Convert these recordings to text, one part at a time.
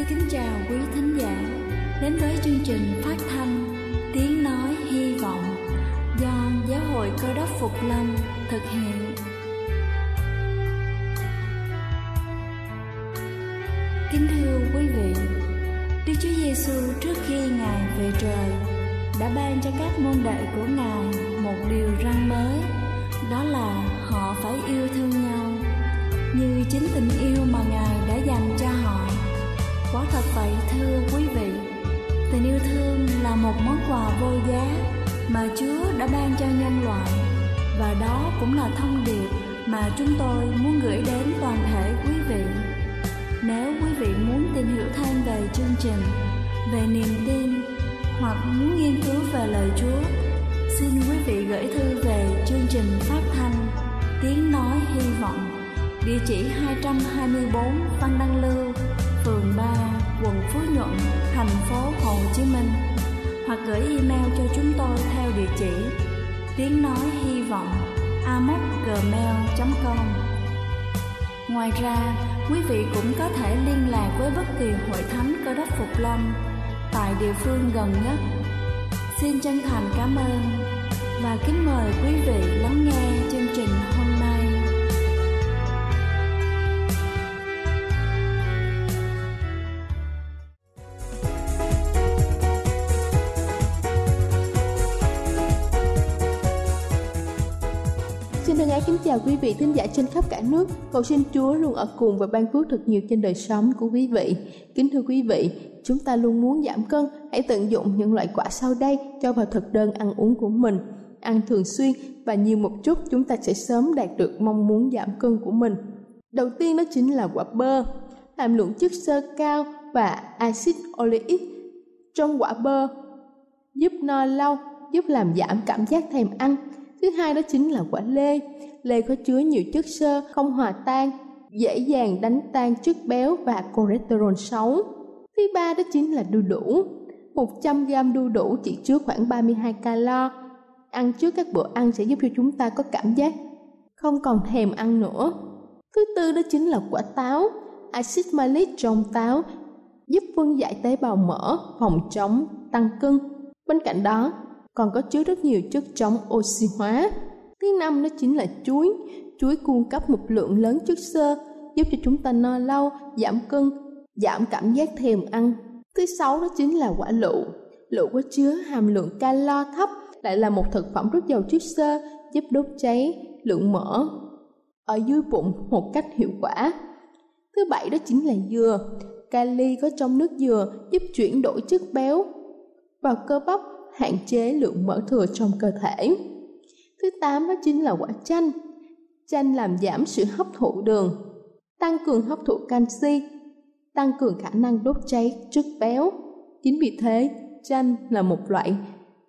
kính chào quý thính giả đến với chương trình phát thanh Tiếng Nói Hy Vọng do Giáo hội Cơ Đốc Phục Lâm thực hiện. Kính thưa quý vị, Đức Chúa Giêsu trước khi Ngài về trời đã ban cho các môn đệ của Ngài một điều răn mới, đó là họ phải yêu thương nhau như chính tình yêu mà Ngài đã dành cho họ. Quả thật vậy thưa quý vị, tình yêu thương là một món quà vô giá mà Chúa đã ban cho nhân loại, và đó cũng là thông điệp mà chúng tôi muốn gửi đến toàn thể quý vị. Nếu quý vị muốn tìm hiểu thêm về chương trình, về niềm tin hoặc muốn nghiên cứu về lời Chúa, xin quý vị gửi thư về chương trình phát thanh Tiếng Nói Hy Vọng, địa chỉ 224 Văn Đăng Lưu, phường 3, quận Phú Nhuận, thành phố Hồ Chí Minh, hoặc gửi email cho chúng tôi theo địa chỉ tiếng nói hy vọng amos@gmail.com. Ngoài ra, quý vị cũng có thể liên lạc với bất kỳ hội thánh Cơ Đốc Phục Lâm tại địa phương gần nhất. Xin chân thành cảm ơn và kính mời quý vị lắng nghe chương trình hôm nay. Xin thân ái kính chào quý vị thính giả trên khắp cả nước. Cầu xin Chúa luôn ở cùng và ban phước thật nhiều trên đời sống của quý vị. Kính thưa quý vị, chúng ta luôn muốn giảm cân, hãy tận dụng những loại quả sau đây cho vào thực đơn ăn uống của mình. Ăn thường xuyên và nhiều một chút, chúng ta sẽ sớm đạt được mong muốn giảm cân của mình. Đầu tiên đó chính là quả bơ. Hàm lượng chất xơ cao và axit oleic trong quả bơ giúp no lâu, giúp làm giảm cảm giác thèm ăn. Thứ hai đó chính là quả lê. Lê có chứa nhiều chất xơ không hòa tan, dễ dàng đánh tan chất béo và cholesterol xấu. Thứ ba đó chính là đu đủ. 100g đu đủ chỉ chứa khoảng 32 calo. Ăn trước các bữa ăn sẽ giúp cho chúng ta có cảm giác không còn thèm ăn nữa. Thứ tư đó chính là quả táo. Axit malic trong táo giúp phân giải tế bào mỡ, phòng chống tăng cân. Bên cạnh đó còn có chứa rất nhiều chất chống oxy hóa. Thứ năm đó chính là chuối. Chuối cung cấp một lượng lớn chất xơ, giúp cho chúng ta no lâu, giảm cân, giảm cảm giác thèm ăn. Thứ sáu đó chính là quả lựu. Lựu có chứa hàm lượng calo thấp, lại là một thực phẩm rất giàu chất xơ, giúp đốt cháy lượng mỡ ở dưới bụng một cách hiệu quả. Thứ bảy đó chính là dừa. Kali có trong nước dừa giúp chuyển đổi chất béo vào cơ bắp, hạn chế lượng mỡ thừa trong cơ thể. Thứ 8 đó chính là quả chanh. Chanh làm giảm sự hấp thụ đường, tăng cường hấp thụ canxi, tăng cường khả năng đốt cháy chất béo. Chính vì thế, chanh là một loại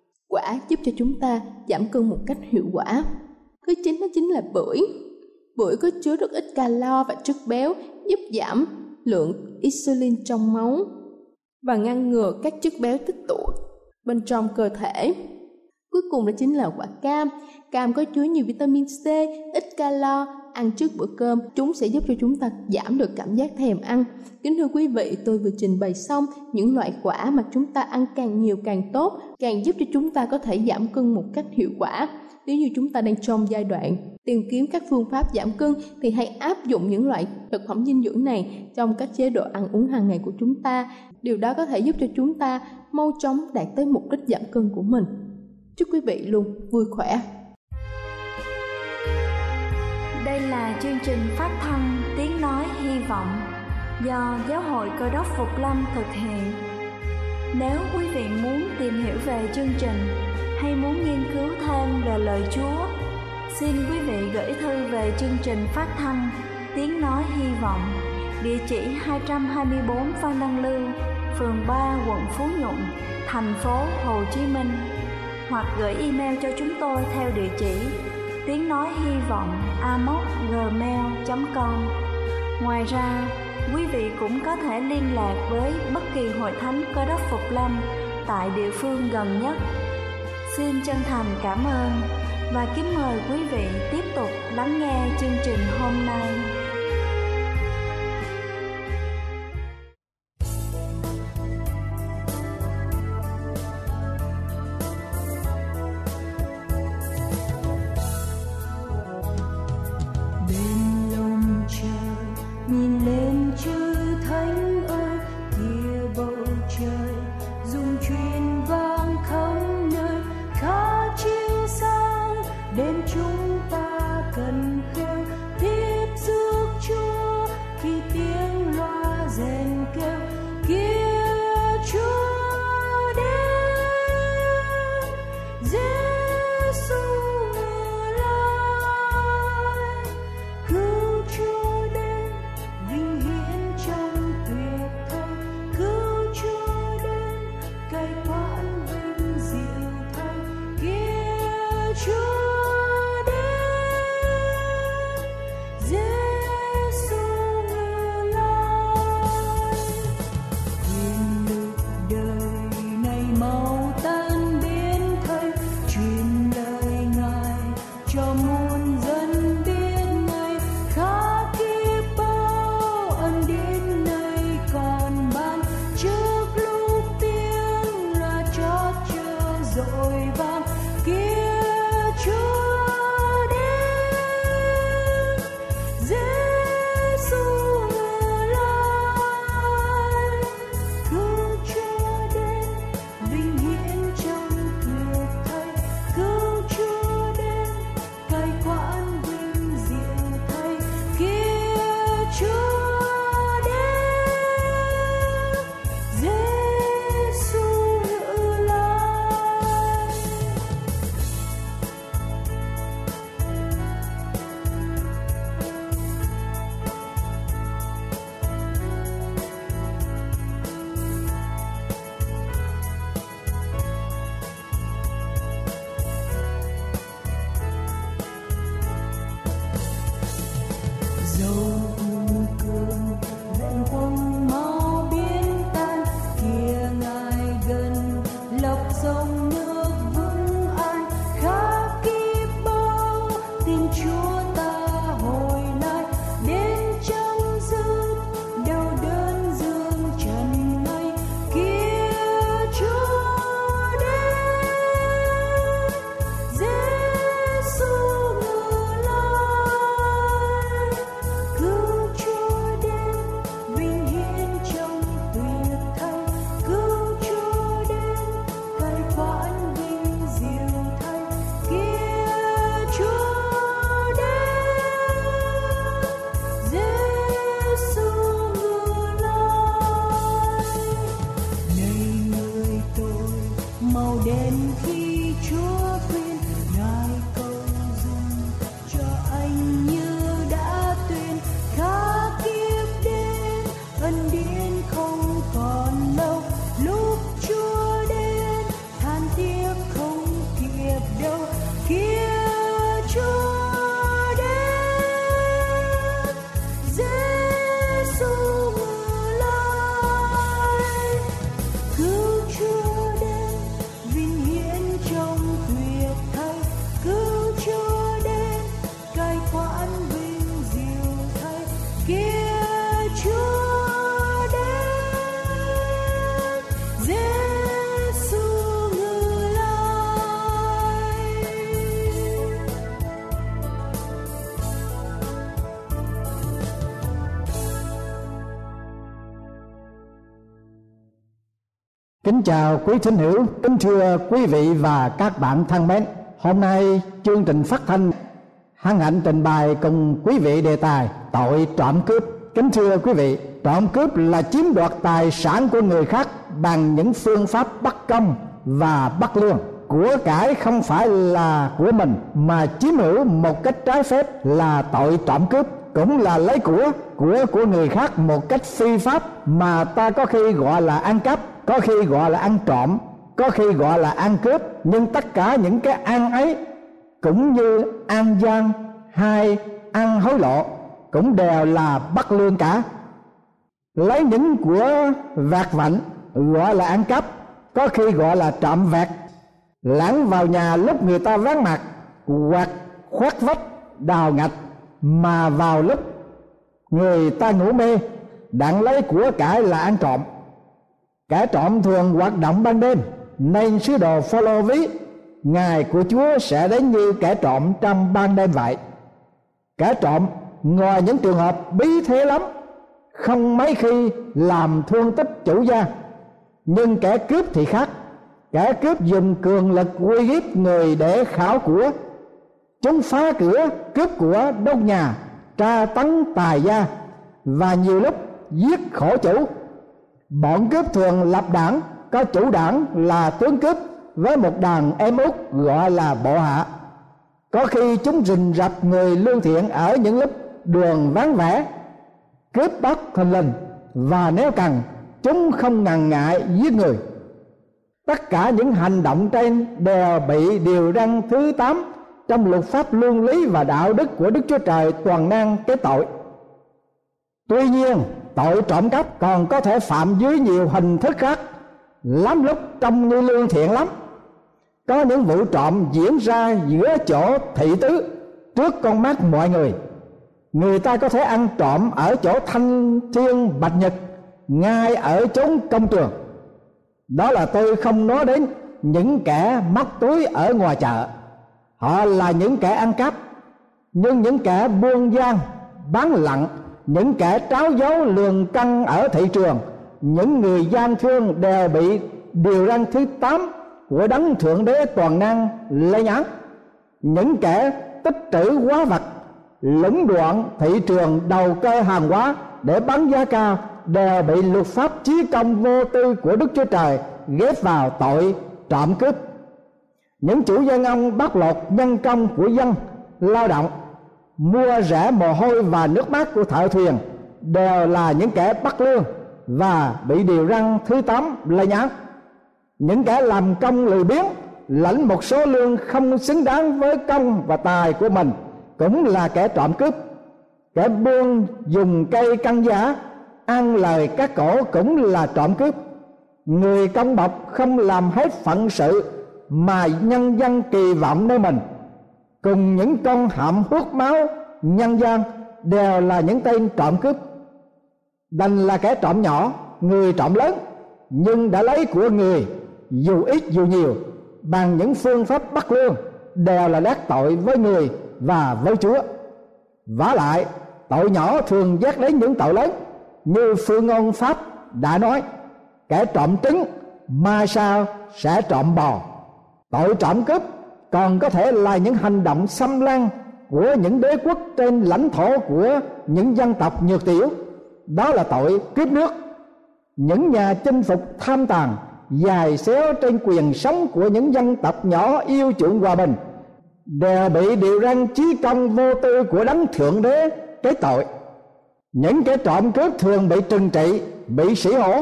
quả giúp cho chúng ta giảm cân một cách hiệu quả. Thứ 9 đó chính là bưởi. Bưởi có chứa rất ít calo và chất béo, giúp giảm lượng insulin trong máu và ngăn ngừa các chất béo tích tụ bên trong cơ thể. Cuối cùng đó chính là quả cam. Cam có chứa nhiều vitamin C, ít calo. Ăn trước bữa cơm, chúng sẽ giúp cho chúng ta giảm được cảm giác thèm ăn. Kính thưa quý vị, tôi vừa trình bày xong những loại quả mà chúng ta ăn càng nhiều càng tốt, càng giúp cho chúng ta có thể giảm cân một cách hiệu quả. Nếu như chúng ta đang trong giai đoạn tìm kiếm các phương pháp giảm cân thì hãy áp dụng những loại thực phẩm dinh dưỡng này trong các chế độ ăn uống hàng ngày của chúng ta. Điều đó có thể giúp cho chúng ta mau chóng đạt tới mục đích giảm cân của mình. Chúc quý vị luôn vui khỏe. Đây là chương trình phát thanh Tiếng Nói Hy Vọng do Giáo hội Cơ Đốc Phục Lâm thực hiện. Nếu quý vị muốn tìm hiểu về chương trình hay muốn nghiên cứu thêm về lời Chúa, xin quý vị gửi thư về chương trình phát thanh Tiếng Nói Hy Vọng, địa chỉ 224 Phan Đăng Lưu, phường 3, quận Phú Nhuận, thành phố Hồ Chí Minh, hoặc gửi email cho chúng tôi theo địa chỉ tiếng nói hy vọng amos@gmail.com. Ngoài ra, quý vị cũng có thể liên lạc với bất kỳ hội thánh Cơ Đốc Phục Lâm tại địa phương gần nhất. Xin chân thành cảm ơn và kính mời quý vị tiếp tục lắng nghe chương trình hôm nay. Kính chào quý thính hữu, kính thưa quý vị và các bạn thân mến. Hôm nay chương trình phát thanh hân hạnh trình bày cùng quý vị đề tài tội trộm cướp. Kính thưa quý vị, trộm cướp là chiếm đoạt tài sản của người khác bằng những phương pháp bất công và bất lương. Của cải không phải là của mình mà chiếm hữu một cách trái phép là tội trộm cướp. Cũng là lấy của người khác một cách phi pháp mà ta có khi gọi là ăn cắp, có khi gọi là ăn trộm, có khi gọi là ăn cướp. Nhưng tất cả những cái ăn ấy cũng như ăn gian hay ăn hối lộ cũng đều là bất lương cả. Lấy những của vặt vãnh gọi là ăn cắp, có khi gọi là trộm vặt. Lẻn vào nhà lúc người ta vắng mặt hoặc khoét vách đào ngạch mà vào lúc người ta ngủ mê đặng lấy của cải là ăn trộm. Kẻ trộm thường hoạt động ban đêm, nên sứ đồ Phao-lô ví ngày của Chúa sẽ đến như kẻ trộm trong ban đêm vậy. Kẻ trộm ngoài những trường hợp bí thế lắm, không mấy khi làm thương tích chủ gia, nhưng kẻ cướp thì khác. Kẻ cướp dùng cường lực uy hiếp người để khảo của. Chúng phá cửa, cướp của, đốt nhà, tra tấn tài gia và nhiều lúc giết khổ chủ. Bọn cướp thường lập đảng, có chủ đảng là tướng cướp với một đàn em út gọi là bộ hạ. Có khi chúng rình rập người lương thiện ở những lúc đường vắng vẻ, cướp bóc thình lình, và nếu cần chúng không ngần ngại giết người. Tất cả những hành động trên đều bị điều răn thứ 8 trong luật pháp luân lý và đạo đức của Đức Chúa Trời toàn năng cái tội. Tuy nhiên, tội trộm cắp còn có thể phạm dưới nhiều hình thức khác, lắm lúc trông như lương thiện lắm. Có những vụ trộm diễn ra giữa chỗ thị tứ, trước con mắt mọi người. Người ta có thể ăn trộm ở chỗ thanh thiên bạch nhật, ngay ở chốn công trường. Đó là tôi không nói đến những kẻ móc túi ở ngoài chợ, họ là những kẻ ăn cắp. Nhưng những kẻ buôn gian, bán lận, những kẻ tráo dấu lường cân ở thị trường, những người gian thương đều bị điều răn thứ 8 của Đấng Thượng Đế toàn năng lên án. Những kẻ tích trữ hóa vật, lũng đoạn thị trường đầu cơ hàng hóa để bán giá cao đều bị luật pháp chí công vô tư của Đức Chúa Trời ghép vào tội trộm cướp. Những chủ dân ông bóc lột nhân công của dân lao động, mua rẻ mồ hôi và nước mắt của thợ thuyền đều là những kẻ bất lương và bị điều răn thứ 8 lên án. Những kẻ làm công lười biếng, lãnh một số lương không xứng đáng với công và tài của mình cũng là kẻ trộm cướp. Kẻ buôn dùng cây căng giá, ăn lời cắt cổ cũng là trộm cướp. Người công bộc không làm hết phận sự mà nhân dân kỳ vọng nơi mình cùng những con hạm hút máu nhân gian đều là những tên trộm cướp. Đành là kẻ trộm nhỏ, người trộm lớn, nhưng đã lấy của người dù ít dù nhiều bằng những phương pháp bất lương, đều là đắc tội với người và với Chúa. Vả lại, tội nhỏ thường dắt đến những tội lớn, như phương ngôn Pháp đã nói: kẻ trộm trứng mai sau sẽ trộm bò. Tội trộm cướp còn có thể là những hành động xâm lăng của những đế quốc trên lãnh thổ của những dân tộc nhược tiểu, đó là tội cướp nước. Những nhà chinh phục tham tàn dài xéo trên quyền sống của những dân tộc nhỏ yêu chuộng hòa bình đều bị điều răn chí công vô tư của đấng thượng đế cái tội. Những kẻ trộm cướp thường bị trừng trị, bị sỉ hổ.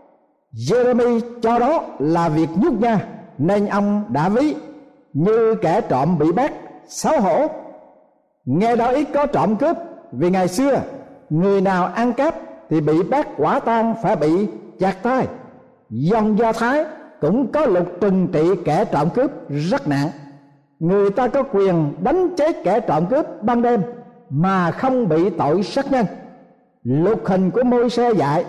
Jeremy cho đó là việc nhút nhát, nên ông đã ví như kẻ trộm bị bắt xấu hổ. Nghe đó ít có trộm cướp, vì ngày xưa người nào ăn cắp thì bị bắt quả tang phải bị chặt tay. Dòng Do Thái cũng có luật trừng trị kẻ trộm cướp rất nặng. Người ta có quyền đánh chết kẻ trộm cướp ban đêm mà không bị tội sát nhân. Luật hình của Môi-se dạy: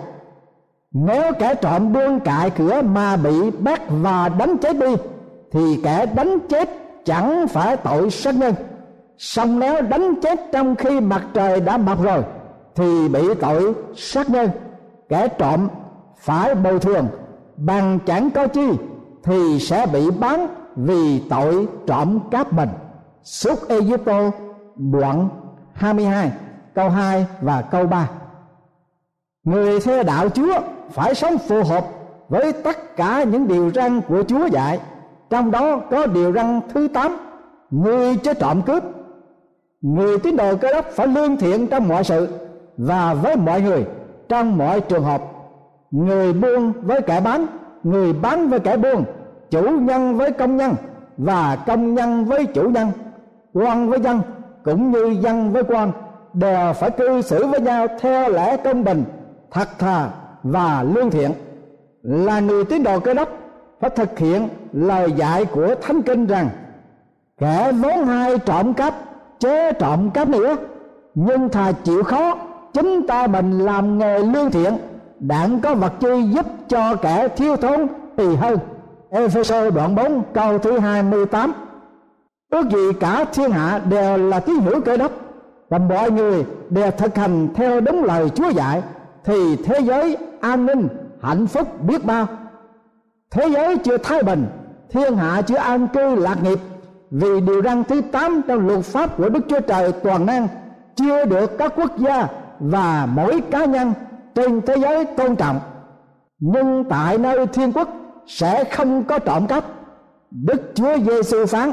nếu kẻ trộm buông cại cửa mà bị bắt và đánh chết đi, thì kẻ đánh chết chẳng phải tội sát nhân. Song nếu đánh chết trong khi mặt trời đã mọc rồi thì bị tội sát nhân. Kẻ trộm phải bồi thường bằng chẳng có chi thì sẽ bị bán vì tội trộm cắp mình. Xuất Ê-díp-tô đoạn 22 câu 2 và câu 3. Người theo đạo Chúa phải sống phù hợp với tất cả những điều răn của Chúa dạy. Trong đó có điều răn thứ 8: người chớ trộm cướp. Người tín đồ Cơ Đốc phải lương thiện trong mọi sự và với mọi người trong mọi trường hợp. Người buôn với kẻ bán, người bán với kẻ buôn, chủ nhân với công nhân và công nhân với chủ nhân, quan với dân cũng như dân với quan, đều phải cư xử với nhau theo lẽ công bình, thật thà và lương thiện. Là người tín đồ Cơ Đốc phải thực hiện lời dạy của Thánh Kinh rằng: kẻ vốn hay trộm cắp chớ trộm cắp nữa, nhưng thà chịu khó chính ta mình làm nghề lương thiện, đặng có vật chi giúp cho kẻ thiếu thốn thì hơn. Ê-phê-sô đoạn 4 câu thứ 28. Ước gì cả thiên hạ đều là tín hữu Cơ Đốc và mọi người đều thực hành theo đúng lời Chúa dạy, thì thế giới an ninh hạnh phúc biết bao. Thế giới chưa thái bình, thiên hạ chưa an cư lạc nghiệp, vì điều răn thứ 8 trong luật pháp của Đức Chúa Trời toàn năng chưa được các quốc gia và mỗi cá nhân trên thế giới tôn trọng. Nhưng tại nơi thiên quốc sẽ không có trộm cắp. Đức Chúa Giêsu phán: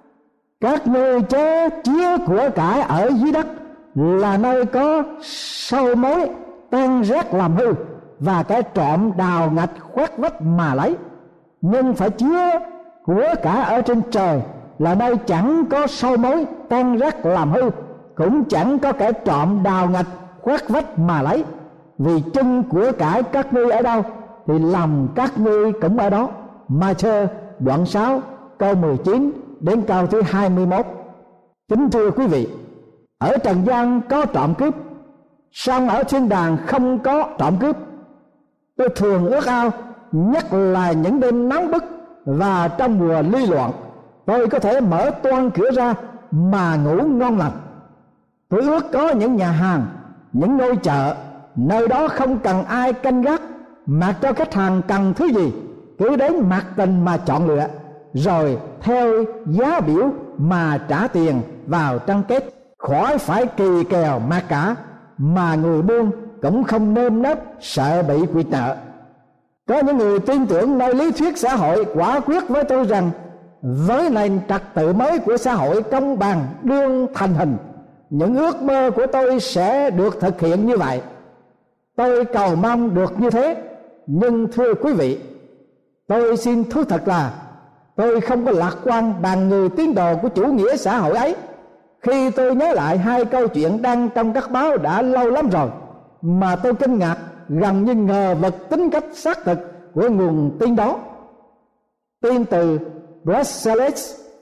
các ngươi chớ chứa của cải ở dưới đất, là nơi có sâu mối tan rác làm hư, và kẻ trộm đào ngạch khoét vách mà lấy. Nhưng phải chứa của cải ở trên trời, là nơi chẳng có sâu mối tan rác làm hư, cũng chẳng có kẻ trộm đào ngạch khoét vách mà lấy. Vì chân của cải các ngươi ở đâu thì lòng các ngươi cũng ở đó. Ma-thơ đoạn 6 câu 19 đến câu thứ 21. Kính thưa quý vị, ở trần gian có trộm cướp, song ở thiên đàng không có trộm cướp. Tôi thường ước ao, nhất là những đêm nóng bức và trong mùa ly loạn, tôi có thể mở toang cửa ra mà ngủ ngon lành. Tôi ước có những nhà hàng, những ngôi chợ, nơi đó không cần ai canh gác, mặc cho khách hàng cần thứ gì cứ đến mặc tình mà chọn lựa, rồi theo giá biểu mà trả tiền vào trong kết, khỏi phải kỳ kèo mặc cả, mà người buôn cũng không nơm nớp sợ bị quỵt nợ. Có những người tin tưởng nơi lý thuyết xã hội quả quyết với tôi rằng với nền trật tự mới của xã hội công bằng đương thành hình, những ước mơ của tôi sẽ được thực hiện như vậy. Tôi cầu mong được như thế, nhưng thưa quý vị, tôi xin thú thật là tôi không có lạc quan bằng người tín đồ của chủ nghĩa xã hội ấy. Khi tôi nhớ lại hai câu chuyện đăng trong các báo đã lâu lắm rồi, mà tôi kinh ngạc, gần như ngờ vực tính cách xác thực của nguồn tin đó. Tin từ Brussels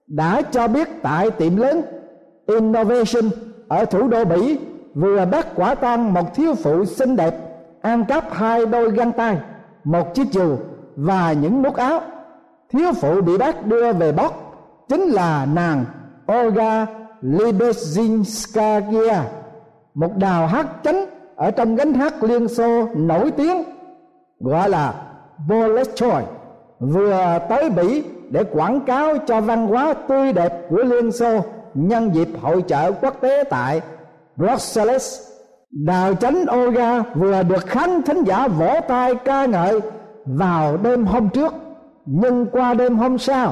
đã cho biết tại tiệm lớn Innovation ở thủ đô Bỉ vừa bắt quả tang một thiếu phụ xinh đẹp ăn cắp 2 đôi găng tay, một chiếc dù và những nút áo. Thiếu phụ bị bắt đưa về bót chính là nàng Olga Libezhinskaya, một đào hát chánh ở trong gánh hát Liên Xô nổi tiếng gọi là Bolshoi, vừa tới Bỉ để quảng cáo cho văn hóa tươi đẹp của Liên Xô nhân dịp hội chợ quốc tế tại Brussels. Đào chánh Olga vừa được khán thính giả vỗ tay ca ngợi vào đêm hôm trước, nhưng qua đêm hôm sau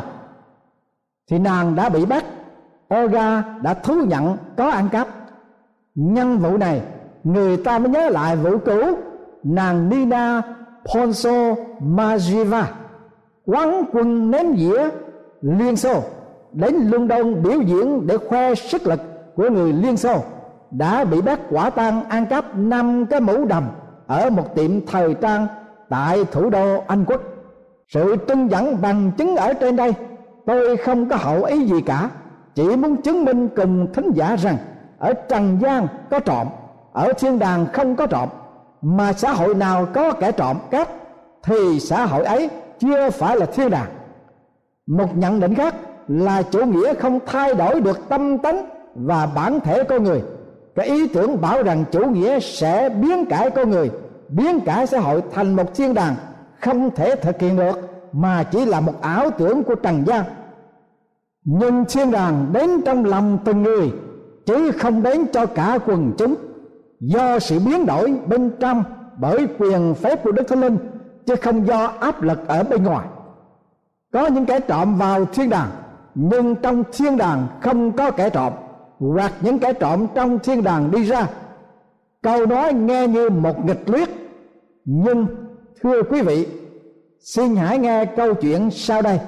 thì nàng đã bị bắt. Olga đã thú nhận có ăn cắp. Nhân vụ này, người ta mới nhớ lại vụ cũ nàng Nina Ponsomajiva, quán quân ném dĩa Liên Xô, đến London biểu diễn để khoe sức lực của người Liên Xô, đã bị bắt quả tang ăn cắp 5 cái mũ đầm ở một tiệm thời trang tại thủ đô Anh Quốc. Sự trưng dẫn bằng chứng ở trên đây, tôi không có hậu ý gì cả, chỉ muốn chứng minh cùng thính giả rằng ở trần gian có trộm, ở thiên đàng không có trộm, mà xã hội nào có kẻ trộm cắp thì xã hội ấy chưa phải là thiên đàng. Một nhận định khác là chủ nghĩa không thay đổi được tâm tánh và bản thể con người. Cái ý tưởng bảo rằng chủ nghĩa sẽ biến cải con người, biến cải xã hội thành một thiên đàng không thể thực hiện được, mà chỉ là một ảo tưởng của trần gian. Nhưng thiên đàng đến trong lòng từng người, chứ không đến cho cả quần chúng, do sự biến đổi bên trong bởi quyền phép của Đức Thánh Linh, chứ không do áp lực ở bên ngoài. Có những kẻ trộm vào thiên đàng, nhưng trong thiên đàng không có kẻ trộm, hoặc những kẻ trộm trong thiên đàng đi ra. Câu nói nghe như một nghịch lý, nhưng thưa quý vị, xin hãy nghe câu chuyện sau đây.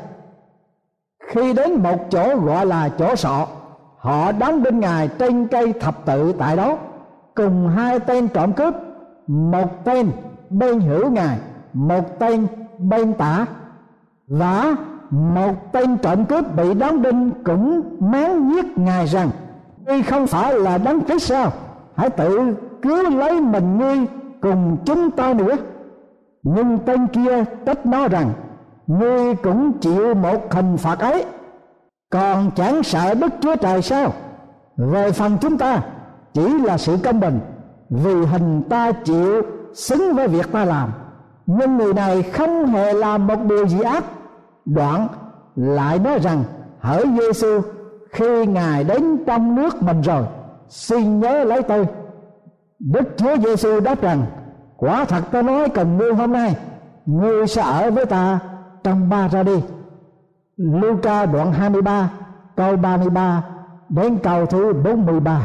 Khi đến một chỗ gọi là chỗ sọ, họ đóng đinh Ngài trên cây thập tự tại đó, cùng 2 tên trộm cướp, một tên bên hữu Ngài, một tên bên tả. Và một tên trộm cướp bị đóng đinh cũng máng giết Ngài rằng: "Ngươi không phải là Đấng Christ sao? Hãy tự cứu lấy mình ngươi cùng chúng ta nữa." Nhưng tên kia trách nó rằng: "Ngươi cũng chịu một hình phạt ấy, còn chẳng sợ Đức Chúa Trời sao? Về phần chúng ta chỉ là sự công bình, vì hình ta chịu xứng với việc ta làm, nhưng người này không hề làm một điều gì ác." Đoạn lại nói rằng: "Hỡi Giêsu, khi Ngài đến trong nước mình rồi, xin nhớ lấy tôi." Đức Chúa Giêsu đáp rằng: "Quả thật ta nói cùng ngươi hôm nay, ngươi sẽ ở với ta trong Ba-ra-đi." Luca đoạn 23 câu 33 đến câu thứ 43.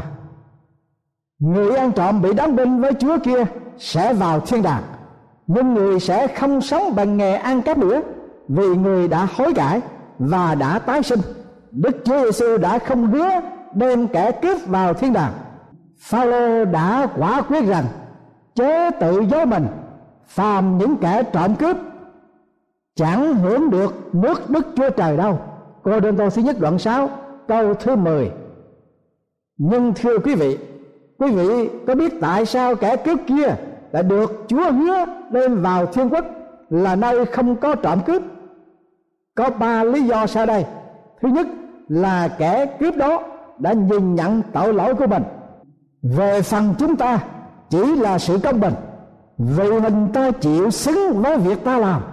Người ăn trộm bị đóng đinh với Chúa kia sẽ vào thiên đàng, nhưng người sẽ không sống bằng nghề ăn cắp nữa, vì người đã hối cải và đã tái sinh. Đức Chúa Giêsu đã không hứa đem kẻ cướp vào thiên đàng. Phao-lô đã quả quyết rằng: "Chớ tự dối mình, phàm những kẻ trộm cướp chẳng hưởng được nước Đức Chúa Trời đâu." Cô-rinh-tô thứ nhất đoạn 6 câu thứ 10. Nhưng thưa quý vị có biết tại sao kẻ cướp kia đã được Chúa hứa đem vào thiên quốc là nơi không có trộm cướp? Có 3 lý do sau đây. Thứ nhất là kẻ cướp đó đã nhìn nhận tội lỗi của mình. Về phần chúng ta chỉ là sự công bình, vì mình ta chịu xứng với việc ta làm.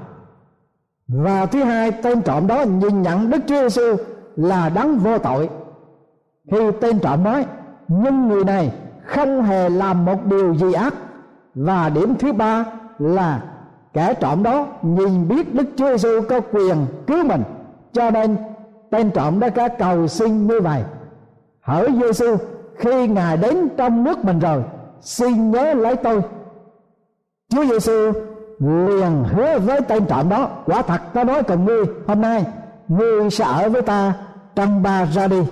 Và thứ hai, tên trộm đó nhìn nhận Đức Chúa Giêsu là đấng vô tội. Khi tên trộm nói: "Nhưng người này không hề làm một điều gì ác." Và điểm thứ ba là kẻ trộm đó nhìn biết Đức Chúa Giêsu có quyền cứu mình, cho nên tên trộm đã có cầu xin như vậy: "Hỡi Giêsu, khi Ngài đến trong nước mình rồi, xin nhớ lấy tôi." Chúa Giêsu liền hứa với tên trộm đó: "Quả thật ta nói cùng ngươi hôm nay, ngươi sẽ ở với ta trong Ba-ra-đi."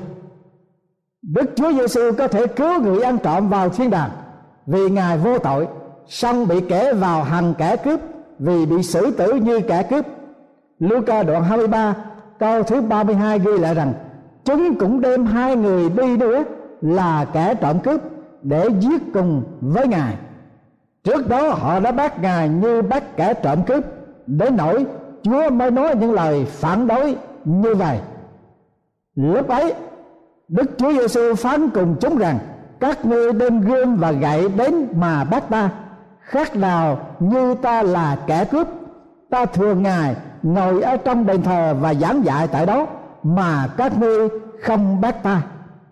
Đức Chúa Giêsu có thể cứu người ăn trộm vào thiên đàng vì Ngài vô tội, song bị kẻ vào hàng kẻ cướp vì bị xử tử như kẻ cướp. Luca đoạn 23 câu thứ 32 ghi lại rằng: chúng cũng đem 2 người đi nữa là kẻ trộm cướp để giết cùng với Ngài. Trước đó họ đã bắt Ngài như bắt kẻ trộm cướp, đến nỗi Chúa mới nói những lời phản đối như vậy. Lúc ấy Đức Chúa Giêsu phán cùng chúng rằng: các ngươi đem gươm và gậy đến mà bắt ta, khác nào như ta là kẻ cướp. Ta thưa Ngài ngồi ở trong đền thờ và giảng dạy tại đó, mà các ngươi không bắt ta.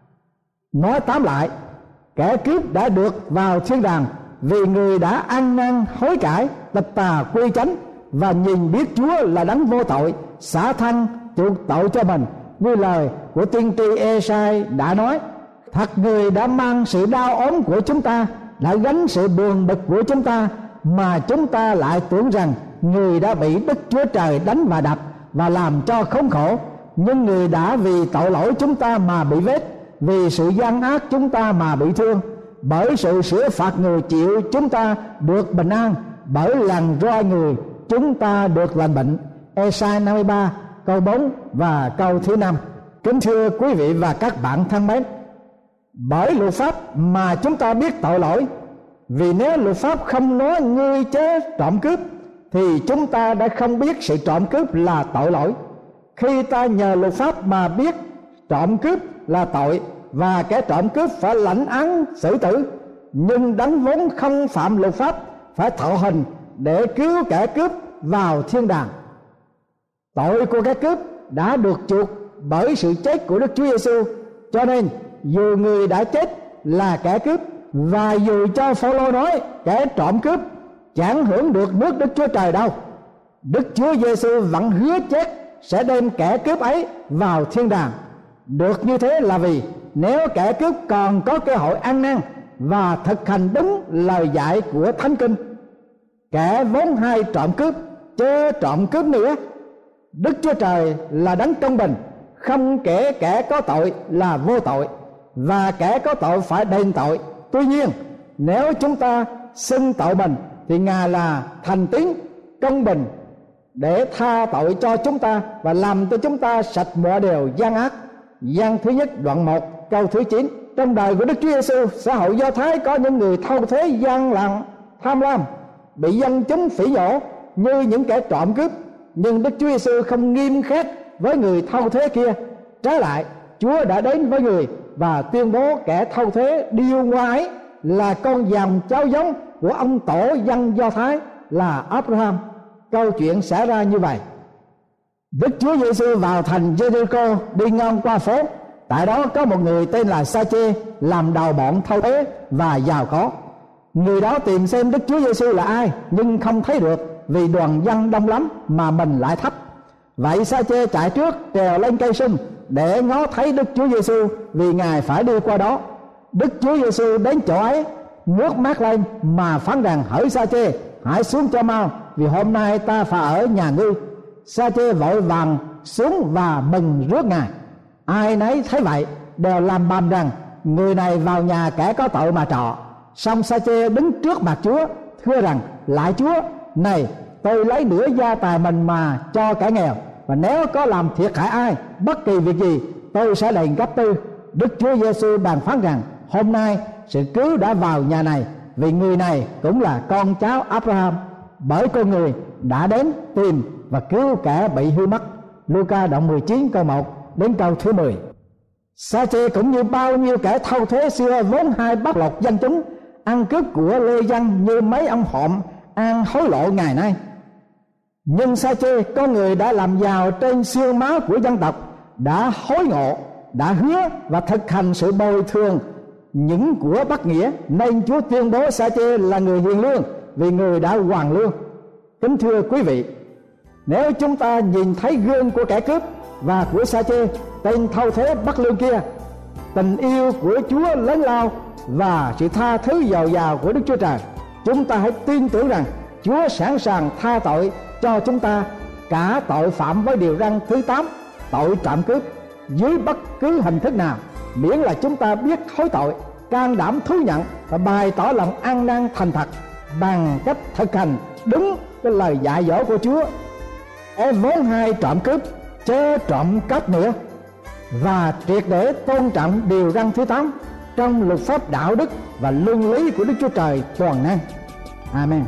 Nói tóm lại, kẻ cướp đã được vào thiên đàng vì người đã ăn năn hối cải, tịch tà quy chánh và nhìn biết Chúa là đấng vô tội, xả thân chuộc tội cho mình, như lời của tiên tri Ê-sai đã nói: thật người đã mang sự đau ốm của chúng ta, đã gánh sự buồn bực của chúng ta, mà chúng ta lại tưởng rằng người đã bị Đức Chúa Trời đánh và đập và làm cho khốn khổ. Nhưng người đã vì tội lỗi chúng ta mà bị vết, vì sự gian ác chúng ta mà bị thương. Bởi sự sửa phạt người chịu chúng ta được bình an, bởi lần roi người chúng ta được lành bệnh. Ê-sai 53 câu 4 và câu thứ 5. Kính thưa quý vị và các bạn thân mến, bởi luật pháp mà chúng ta biết tội lỗi. Vì nếu luật pháp không nói ngươi chớ trộm cướp, thì chúng ta đã không biết sự trộm cướp là tội lỗi. Khi ta nhờ luật pháp mà biết trộm cướp là tội, và kẻ trộm cướp phải lãnh án xử tử, nhưng đấng vốn không phạm luật pháp phải thọ hình để cứu kẻ cướp vào thiên đàng. Tội của kẻ cướp đã được chuộc bởi sự chết của Đức Chúa Giêsu, cho nên dù người đã chết là kẻ cướp, và dù cho Phao-lô nói kẻ trộm cướp chẳng hưởng được nước Đức Chúa Trời đâu, Đức Chúa Giêsu vẫn hứa chết sẽ đem kẻ cướp ấy vào thiên đàng. Được như thế là vì nếu kẻ cướp còn có cơ hội ăn năn và thực hành đúng lời dạy của Thánh Kinh, kẻ vốn hay trộm cướp chớ trộm cướp nữa. Đức Chúa Trời là đấng công bình, không kể kẻ có tội là vô tội, và kẻ có tội phải đền tội. Tuy nhiên nếu chúng ta xưng tội mình thì Ngài là thành tín công bình để tha tội cho chúng ta và làm cho chúng ta sạch mọi điều gian ác. Giăng thứ nhất đoạn 1 câu thứ 9. Trong đời của Đức Chúa Giêsu, xã hội Do Thái có những người thâu thuế gian lận tham lam, bị dân chúng phỉ nhổ như những kẻ trộm cướp. Nhưng Đức Chúa Giêsu không nghiêm khắc với người thâu thuế kia. Trái lại, Chúa đã đến với người và tuyên bố kẻ thâu thuế điêu ngoa ấy là con dòng cháu giống của ông tổ dân Do Thái là Abraham. Câu chuyện xảy ra như vậy: Đức Chúa Giêsu vào thành Jericho đi ngang qua phố. Tại đó có một người tên là Sa-chê làm đầu bọn thâu thuế và giàu có. Người đó tìm xem Đức Chúa Giêsu là ai, nhưng không thấy được vì đoàn dân đông lắm mà mình lại thấp. Vậy Sa-chê chạy trước trèo lên cây sung để ngó thấy Đức Chúa Giêsu, vì Ngài phải đi qua đó. Đức Chúa Giêsu đến chỗ ấy, ngước mắt lên mà phán rằng: hỡi Sa-chê, hãy xuống cho mau, vì hôm nay ta phải ở nhà ngươi. Sa-chê vội vàng xuống và mừng rước Ngài. Ai nấy thấy vậy đều làm bầm rằng người này vào nhà kẻ có tội mà trọ. Xong Sa-chê đứng trước mặt Chúa thưa rằng: lạy Chúa, này tôi lấy nửa gia tài mình mà cho kẻ nghèo, và nếu có làm thiệt hại ai bất kỳ việc gì, tôi sẽ đền gấp tư. Đức Chúa Giêsu bàn phán rằng: hôm nay sự cứu đã vào nhà này, vì người này cũng là con cháu Abraham, bởi con người đã đến tìm và cứu kẻ bị hư mất. Luca đoạn 19 câu 1 đến câu thứ 10. Sa-chê cũng như bao nhiêu kẻ thâu thuế xưa vốn hay bóc lột dân chúng, ăn cướp của lê dân như mấy ông hộm ăn hối lộ ngày nay. Nhưng Sa-chê, con người đã làm giàu trên xương máu của dân tộc, đã hối ngộ, đã hứa và thực hành sự bồi thường những của bất nghĩa, nên Chúa tuyên bố Sa-chê là người hiền lương, vì người đã hoàn lương. Kính thưa quý vị, nếu chúng ta nhìn thấy gương của kẻ cướp và của Sa-chê, tên thâu thuế bất lương kia, tình yêu của Chúa lớn lao và sự tha thứ dồi dào của Đức Chúa Trời, chúng ta hãy tin tưởng rằng Chúa sẵn sàng tha tội cho chúng ta cả tội phạm với điều răn thứ 8, tội trộm cướp, dưới bất cứ hình thức nào, miễn là chúng ta biết hối tội, can đảm thú nhận và bày tỏ lòng ăn năn thành thật bằng cách thực hành đúng cái lời dạy dỗ của Chúa. Em vốn hay trộm cướp chớ trộm cắp nữa. và triệt để tôn trọng điều răn thứ 8 trong luật pháp đạo đức và luân lý của Đức Chúa Trời toàn năng. Amen.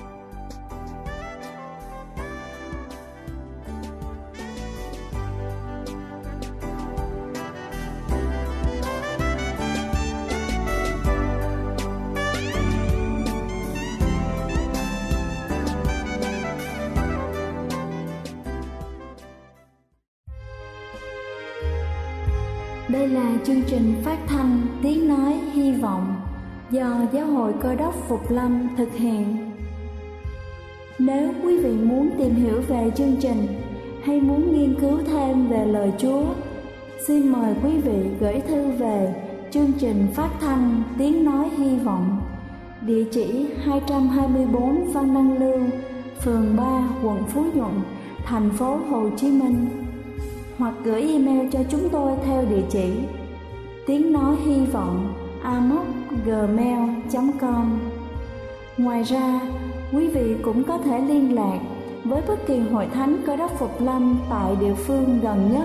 Đây là chương trình phát thanh Tiếng Nói Hy Vọng do Giáo hội Cơ đốc Phục Lâm thực hiện. Nếu quý vị muốn tìm hiểu về chương trình hay muốn nghiên cứu thêm về lời Chúa, xin mời quý vị gửi thư về chương trình phát thanh Tiếng Nói Hy Vọng, địa chỉ 224 Văn Đăng Lưu, phường 3, quận Phú Nhuận, thành phố Hồ Chí Minh, hoặc gửi email cho chúng tôi theo địa chỉ tiếng nói hy vọng amos@gmail.com. Ngoài ra, quý vị cũng có thể liên lạc với bất kỳ hội thánh Cơ đốc Phục Lâm tại địa phương gần nhất.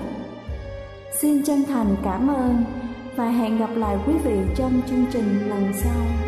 Xin chân thành cảm ơn và hẹn gặp lại quý vị trong chương trình lần sau.